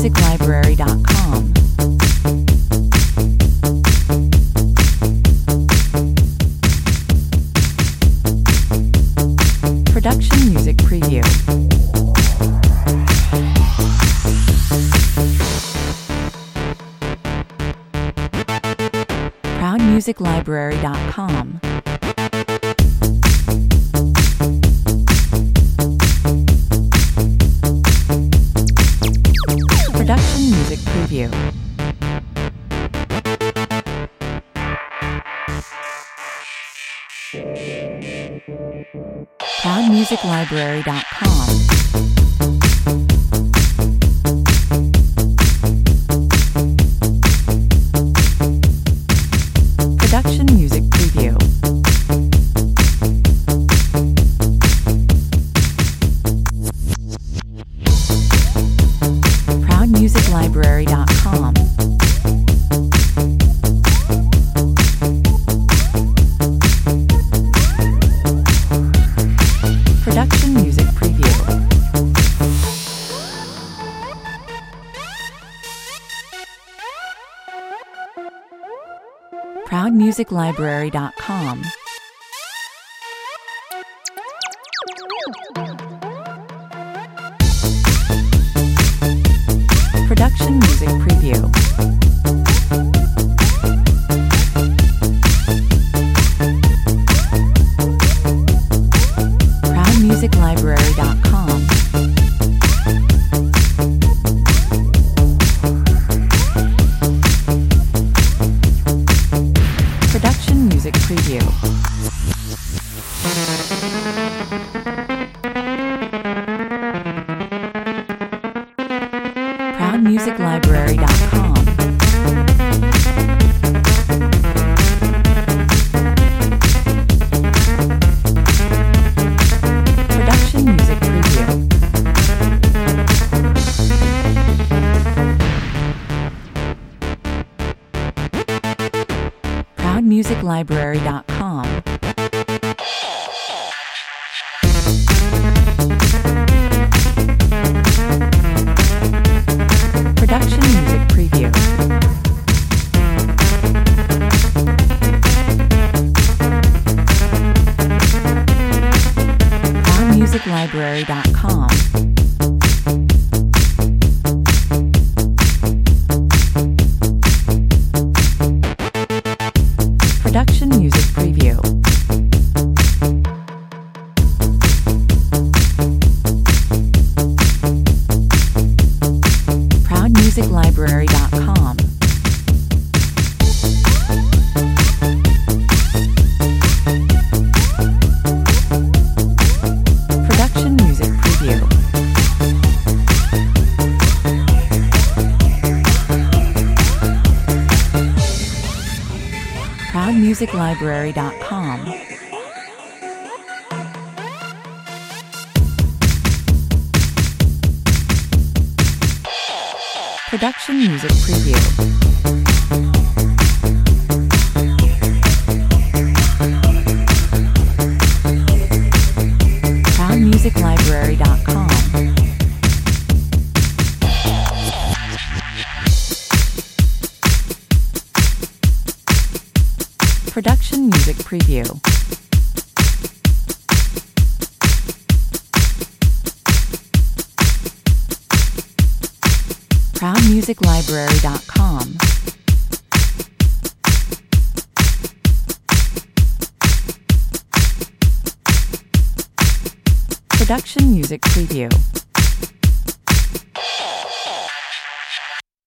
ProudMusicLibrary.com. Production Music Preview. ProudMusicLibrary.com. Production Music Preview. ProudMusicLibrary.com. Production Music Preview. ProudMusicLibrary.com. Production Music Preview. ProudMusicLibrary.com. Production Music Preview. ProudMusicLibrary.com. Production Music Preview. ProudMusicLibrary.com. Production Music Preview. ProudMusicLibrary.com. Production Music Preview. ProudMusicLibrary.com. Production Music Preview. ProudMusicLibrary.com. Production Music Preview. ProudMusicLibrary.com. Production Music Preview. ProudMusicLibrary.com. Production Music Preview. ProudMusicLibrary.com. Production Music Preview.